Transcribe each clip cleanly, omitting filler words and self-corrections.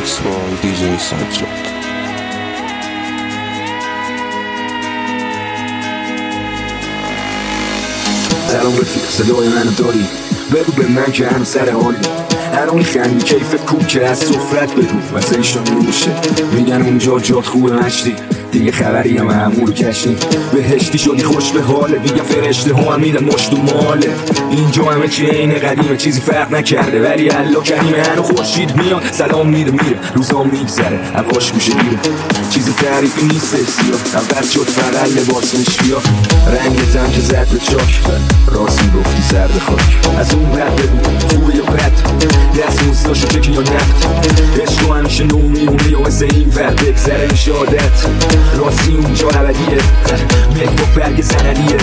میکس با دیجی سجاد. سلام رفیق، صدای منو داری؟ بگو به من که هم سر حالی هر اون خندی کیفت کوب که از صفرت بگو واسه ایشون میشه. میگن اونجا جات خوبه مشتی دیگه خبری هم همون کشی بهشتی شدی خوش به حاله دیگه فرشته هم میدن مشت و ماله. اینجا همه چی عین قدیمه چیزی فرق نکرده ولی الله کریمه. هنو خورشید میاد سلام میده میره روزا میگذره هواش میشه میره چیزی تعریفی نیست سیاه اول شد فقط لباس مشکیا رنگت هم که زد به چاک راست میگفتی سر به خاک از اون بد بگو خوبه یا بد دست موستاشو چکی یا نقد عشق همیشه نو میمونه یا مثل این ور بگذره میشه عادت راستی اونجا ابدیه مک با برگ سندیه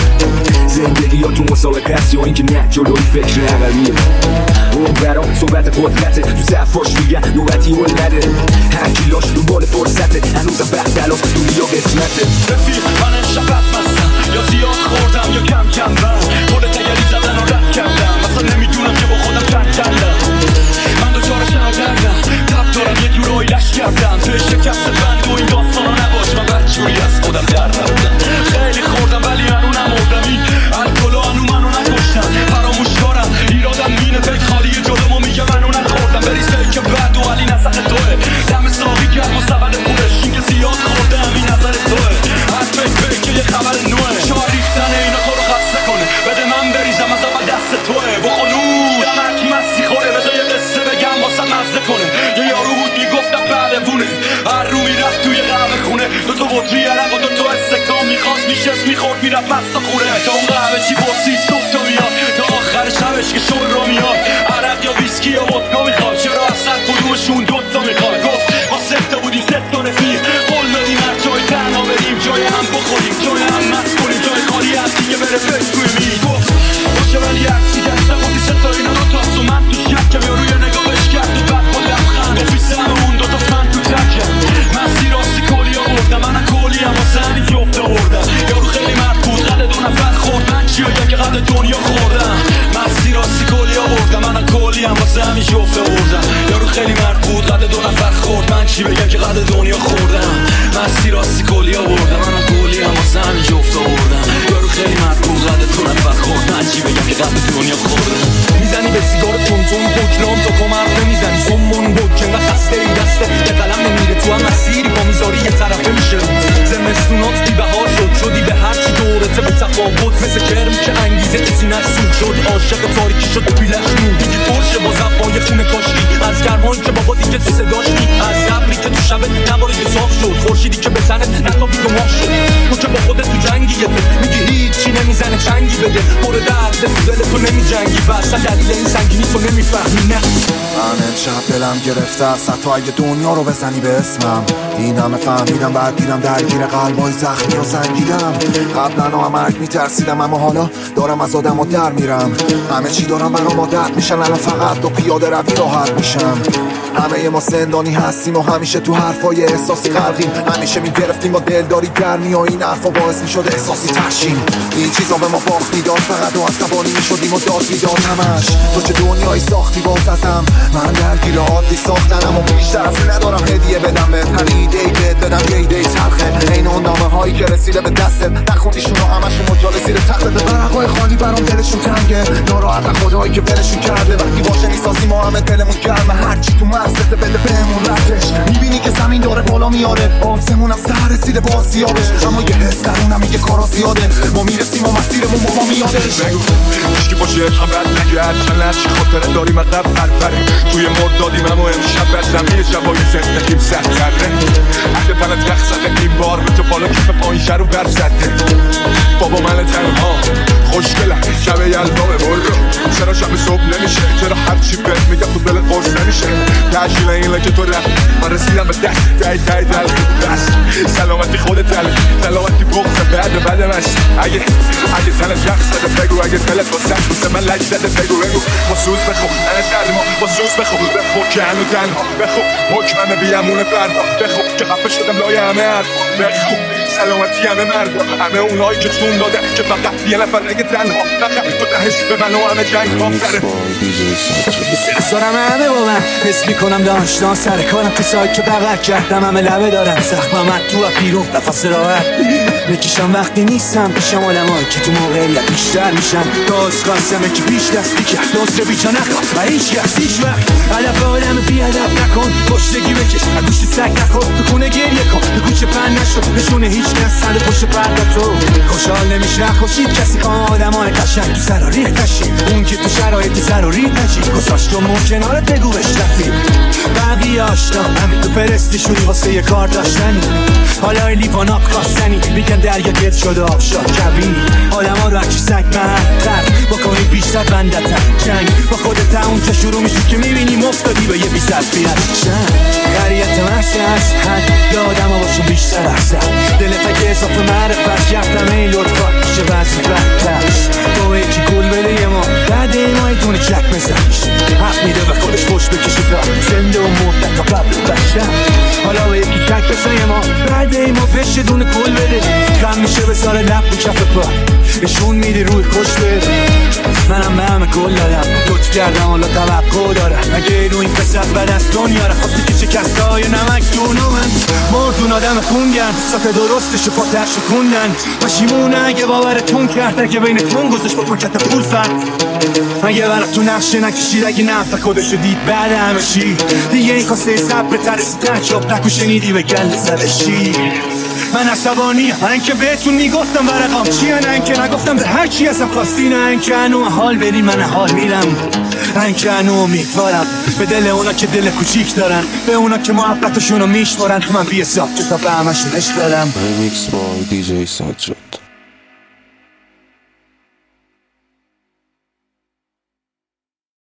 زندگی ها تو مسابقه است یا اینکه نه جلوی فکر عقبیه اون برام صحبت قدرته تو صفاش میگن نوبتی و نده هر کیلاش دنبال فرصته هنوزم وقت الان دنیا قسمته. رفیق من امشب بدمستم یا زیاد خوردم یا کم کندم خود تگری زدن و رد کردم اصلا نمیدونم که با خودم چند کندم من دوچار شنگردم تب دارم یه جورایی لش کردم توی شکست بند و این داستانا نباش من بدجوری از خودم در نبودم خیلی خوردم ولی هنو نمردم این الکلو هنو منو نکشتم فراموش دارم ایرادم مینه فکر خالی جلومو میگه منو نخوردم بریزایی که بد و علی نسخ توه دم ساقی گرم و سبد پولش این که زیاد خوردم این نظر توه هر فکر که یه خبر نوه شما ریختن اینا خورو خسته کنه بده من بریزم از اول دست توه بخونود دمک مستی خوره بذار یه قصه بگم واسه مزده کنه یه یارو بود میگفتم بعدونه هر رو میرفت توی قهوه خونه دوتا بطری عرق و دوتا استکان میخواست میشست میخورد میرفت مست خونه تا اون قهوه چی پرسی صبح تا میاد تا آخر شبش که شل رو میاد عرق یا ویسکی یا ودکا میخواد چرا اصلا کدومشون دوتا میخواد گفت ما سه تا بودیم سه تا رفیق قول دادیم هر جای تنها بریم جای هم بخوریم جای هم مست کنیم جای خالی از دیگه بره فکر توی میری گفت باشه ولی عکسی دستم بودی سه تا اینا رو تاست و من تو شکم یا روی نگاهش کرد و بعد با لبخند گفتی سهم اون دوتا فن تو تکم مستی راستی کلی آوردم من کلی هم واسه همین جفت آوردم یارو خیلی مرد بود قد دو نفر خورد من چیا که قد دنیا خوردم مستی راستی کلی آوردم من کلی هم واسه همین جفت آوردم یارو خیلی مرد بود قد دو نفر خورد من چی بگم که قد دنیا خوردم مستی راستی کلی آوردم من کلی هم واسه همین جفت آوردم یارو خیلی مرد بود قد دو نفر خورد من چی بگم که قد دنیا خوردم میزنی به سیگار تونتون بکنام تا کمر نمیزنی زمون بود که خسته ای دسته به قلم نمیره تو هم مسیری با میذاری یه طرفه میشه زمستونات بی بهار شدی به هر چی دورته به تفاوت مثل کرم که انگیزه تو سینه‌اش سوخ شد عاشق تاریکی شد بیلش نور دیدی پرشه با زبای خونه کاشتی از گرمایی که بابا دیگه تو صداش نی از ابری که تو شب نباری که صاف شد خورشیدی که به تنت نتابید و ماه شد تو که با خودت تو جنگیه میگی هیچی نمیزنه چنگی بده برو درد تو دل تو نمیجنگی و اصلا دلیل این سنگینی تو نمیفهمی نه من امشب دلم گرفته است حتی اگه دنیا رو بزنی به اسمم این همه فهمیدم بعد دیدم درگیر قلبای زخمی و سنگیدم قبلا و مرگ میترسیدم اما حالا دارم از آدم و در میرم همه چی دارم برام عادت میشن الان فقط دو پیاده روی راحت میشم همه ما زندانی هستیم و همیشه تو حرفای احساسی غرقیم همیشه میگرفتیم با دلداری گرمی و این حرفا باعث میشد احساسی ترشیم این چیزا به ما باخت میداد فقط و عصبانی میشدیم و داد میداد همش تو چه دنیایی ساختی باز ازم من درگیر عادی ساختنم و بیشتر از ندارم هدیه بدم به پریده ای بدم یه ایده تلخه این اون نامه هایی که رسیده به دستت نخوندیشون و همشون مجال زیر تختت برقای خالی برام دلشون تنگه ناراحت خدایی که ولشون کرده وقتی باشه میسازی ما همه دلمون گرمه هرچی تو مغزت بده بهمون رفتش میبینی که زمین داره بالا میاره آسمون هم سر رسیده با سیابش اما یه حس درونم میگه کارا زیاده ما میرسیم و مسیرمون با ما میادش بگو هیچکی باشه هم بد نگرد چند هرچی خاطره داریم عقب پرپریم توی مردادیم اما امشب بر زمین جوایی زندگیم سخت کرده اگه پلت یخ زده این بار به تو بالا کف پایین شر و بر زده بابا من تنها خوشگلم شب یلدام برو چرا شب صبح نمیشه چرا هرچی بهت میگم تو دلت قرص نمیشه تشکیل این که تو رفت من رسیدم به دست تای دل دست سلامتی خودت دل سلامتی بغض بعد مست اگه تنت یخ زده بگو اگه دلت با سخت بسه من لج زده بگو ما سوز بخور انا سرما با سوز بخو که هنو تنها بخو حکمم بیامون فردا بخو که خفه شدم لای همه حرفا بخو سلامتی همه مردا همه اونایی که تون داده که فقط یه نفر اگه تنها فقط تو دهش به من و همه جنگ ها سره سرسارم همه با من حس میکنم دانشتان سر کارم که سایت که بغل کردم همه لبه دارم زخمم تو و پیرون نفس راحت میکشم وقتی نیستم پیشم آدمایی که تو موقعیت بیشتر میشن داز قاسمه که پیش دستی کرد داز رو بیجا نخواه و هیچ کس هیچ وقت علف آدم بیادب نکن پشتگی بکش و گوشت سک نکن تو خونه گریه کن تو کوچه پن نشد نشونه هیچ کس سند پشت پرده تو خوشحال نمیشه خوشید کسی خواه آدمای قشنگ تو سر و ریخ نشید اون که تو شرایط سر و ریخ نشید گذاشت و مون کنارت بگو بهش رفید بقیه آشنا همین تو پرستیشونی واسه یه کار داشتنی حالا لیوان آب کاستنی میگن دریا گرد شده آب شاد کبیر آدم ها رو هرچی سگ محقر بکنی بیشتر بندتر جنگ با خودت اون که شروع میشی که میبینی مفتادی به یه بی ظرفیت خریت محصی هست حد یا آدم ها باشون بیشتر احسن دلت اگه اضافه معرفت یفتم این لطفا میشه وظیفتش تو یکی گل بده یه ما بعد این ماه دونه چک بزنش حق میده به خودش پشت بکشه تا زنده و مرده تا قبل بشتر حالا به یکی چک بزن یه ما بعد این ما بشه دونه گل بده کم میشه بذاره لب رو کف پا نشون میدی روی خوش بده منم به همه گل دادم لطف کردم حالا توقع دارم اگه رو این پسر بد از دنیا را خواستی که شکستای نمک دونو من مردون آدم خونگن صفحه درستش و پاتر شکوندن پشیمونه اگه باورتون کرد اگه بینتون گذاشت با پاکت پول فرد اگه برات تو نقشه نکشید اگه نفت خودشو دید بعد همه چی دیگه این کاسه صبر ترسیدن چاپ نکو شنیدی به گل زدشی من عصبانی نه که بهتون میگفتم ورقام چیه نه که نگفتم به هر کی ازم خواستی نه که هنو حال برین من حال میرم نه که هنو امیدوارم به دل اونا که دل کوچیک دارن به اونا که محبتشونو میشمارن من بی حساب که تا به همشون عشق دارم Remix by DJ Sajjad.